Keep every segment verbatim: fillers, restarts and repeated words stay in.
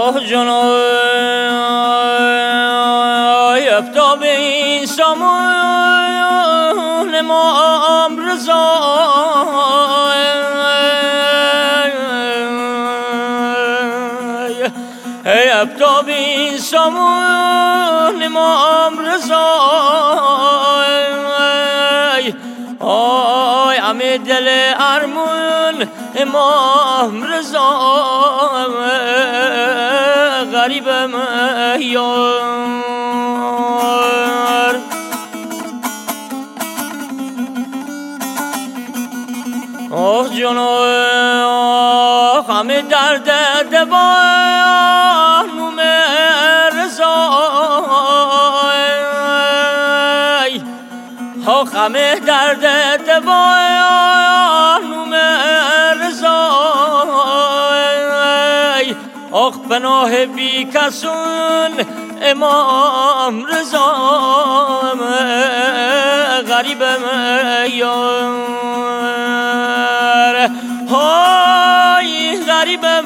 آه جنای ابتا به این سامان امام رضا ای ابتا به این سامان امام رضا آی همه دل ارمون امام رضا غریبم یار آه جناه همه درد دوانوم رضا آه همه درد دوانوم رضا آه پناه بی کسون امام رضا غریبم یار های غریبم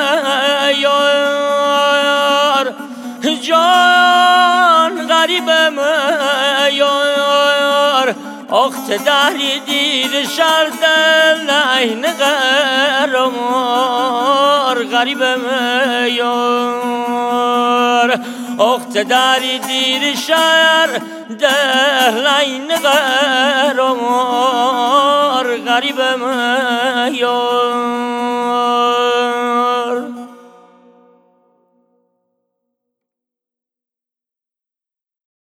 یار جان غریبم یار اخت دهری دیر شردن این غرمار غریبم یار اخت دهری دیر شردن این غرمار غریبم یار